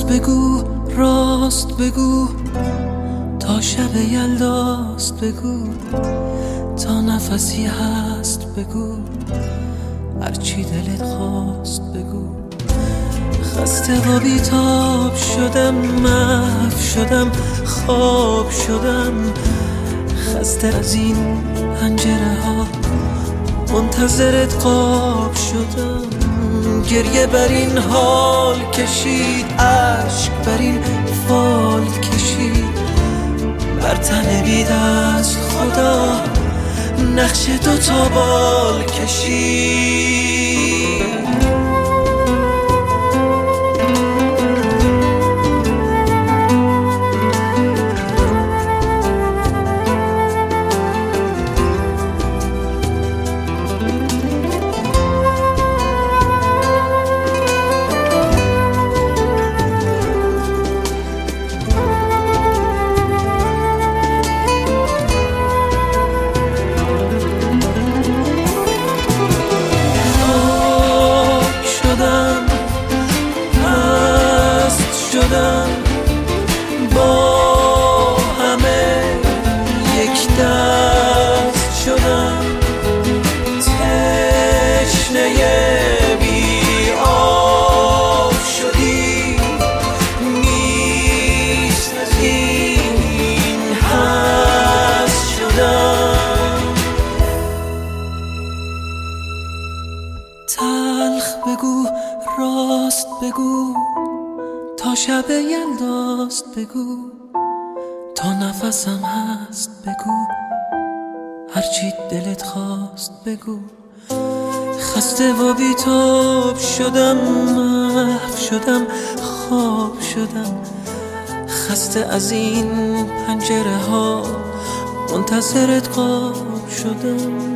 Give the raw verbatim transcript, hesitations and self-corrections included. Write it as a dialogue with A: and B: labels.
A: بگو، راست بگو، تا شب یلداست بگو، تا نفسی هست بگو، هرچی دلت خواست بگو. خسته و بیتاب شدم، محو شدم، خواب شدم، خسته از این پنجره ها، منتظرت قاب شدم. گریه بر این حال کشید، اشک بر این فال کشید، بر تن بی دست خدا نقش دو تا بال کشید. با همه یک دست شدم، تشنه بی آب شدی، نیست از این هست شدم. تلخ بگو، راست بگو، تا شب یلداست بگو، تا نفسم هست بگو، هرچی دلت خواست بگو. خسته و بیتاب شدم، محو شدم، خواب شدم، خسته از این پنجره ها، منتظرت قاب شدم.